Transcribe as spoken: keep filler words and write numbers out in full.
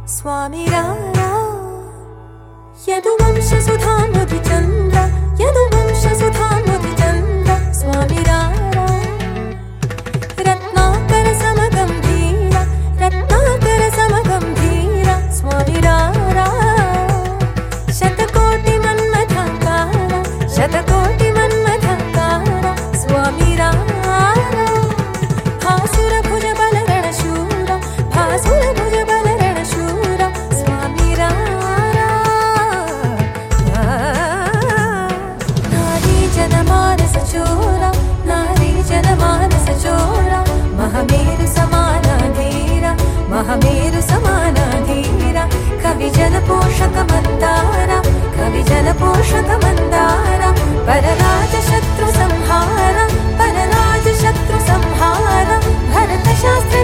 स्वामी रारा यदुवंश सुधा मधुचंद्र यदुवंश सुधा मधुचंद्र स्वामी रारा रत्नाकर समगंभीर रत्नाकर समगंभीर स्वामी रारा शतकोटि मन्मथंकार शतकोटि मन्मथंकार स्वामी रारा भासुर भुज बल रणशूर भासुर भुज बल रणशूर स्वामी रारा नारी जनमानस चोरा नारी जनमानस चोरा महामेरु समाना धीरा महामेरु समाना धीरा कवि जन पोषक मंदारा कवि जन पोषक मंदारा परराज शत्रु संहार परराज शत्रु संहार भरत शास्त्र